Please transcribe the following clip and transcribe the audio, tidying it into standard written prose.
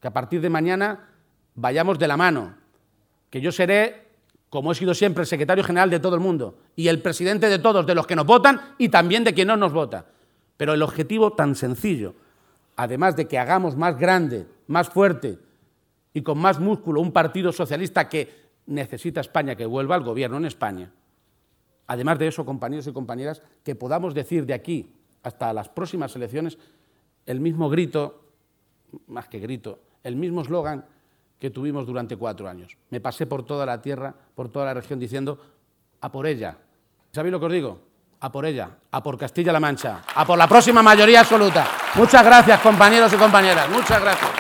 que a partir de mañana vayamos de la mano, que yo seré, como he sido siempre, el secretario general de todo el mundo y el presidente de todos, de los que nos votan y también de quien no nos vota. Pero el objetivo tan sencillo, además de que hagamos más grande, más fuerte y con más músculo un partido socialista que necesita España, que vuelva al gobierno en España. Además de eso, compañeros y compañeras, que podamos decir de aquí hasta las próximas elecciones el mismo grito, más que grito, el mismo eslogan que tuvimos durante 4 años. Me pasé por toda la tierra, por toda la región, diciendo a por ella. ¿Sabéis lo que os digo? A por ella, a por Castilla-La Mancha, a por la próxima mayoría absoluta. Muchas gracias, compañeros y compañeras. Muchas gracias.